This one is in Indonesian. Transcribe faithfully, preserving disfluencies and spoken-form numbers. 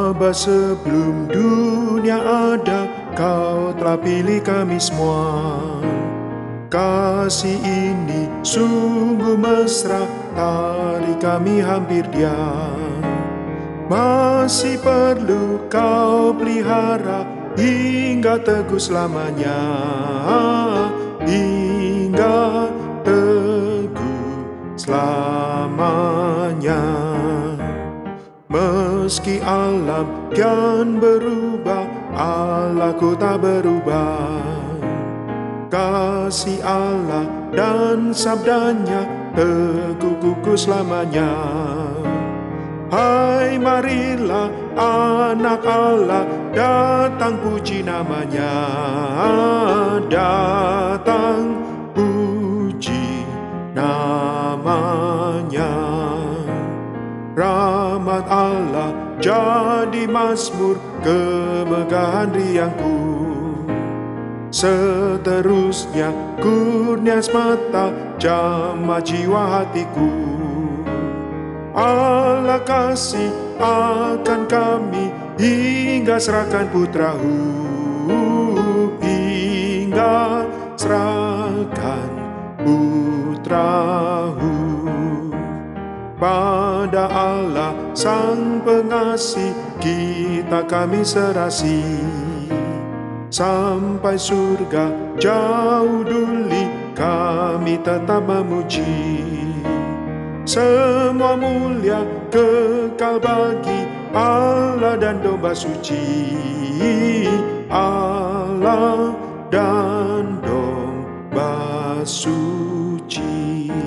Aba, sebelum dunia ada, Kau telah pilih kami semua. Kasih ini sungguh mesra, tarik kami hampir diam. Masih perlu Kau pelihara hingga teguh selamanya, hingga teguh selamanya. Meski alam kian berubah, Allahku tak berubah. Kasih Allah dan sabdanya teguh kukuh selamanya. Hai, marilah anak Allah, datang puji namanya, datang puji namanya. Rahmat Allah jadi mazmur kemegahan riangku. Seterusnya kurnia semata jamah jiwa hatiku. Allah kasih akan kami hingga serahkan putrahu, hingga serahkan putrahu. Pada Allah Sang Pengasih kita kami serasi. Sampai surga jauh duli kami tetap memuji. Semua mulia kekal bagi Allah dan domba suci, Allah dan domba suci.